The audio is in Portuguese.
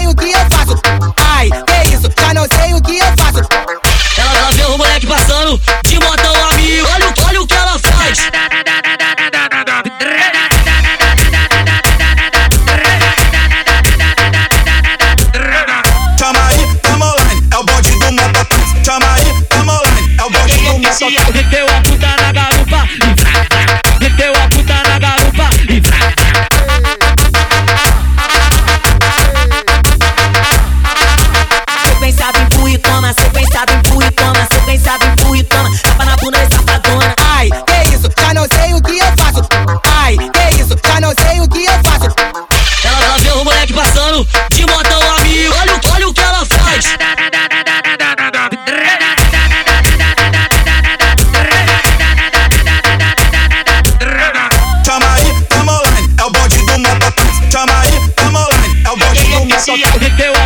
o que eu faço. Ai, que isso, já não sei o que eu faço. Ela vê o moleque passando de motão amigo. Olha o que ela faz. Chama aí, tamo online, é o bonde do mototáxi. Chama aí, tamo online, é o bonde do mototáxi. Meteu a puta na garupa e meteu a puta na garupa e Sequenciado em fu e toma, sequenciado em fu e toma, sequenciado em fu e toma, tapa na bunda e safadona. Ai, que isso, já não sei o que eu faço. Ai, que isso, já não sei o que eu faço. ela vê o moleque passando de motão amigo. Olha o que ela faz. Chama aí, tamo online, é o bonde do mototáxi. Chama aí, tamo online, é o bonde do mototáxi.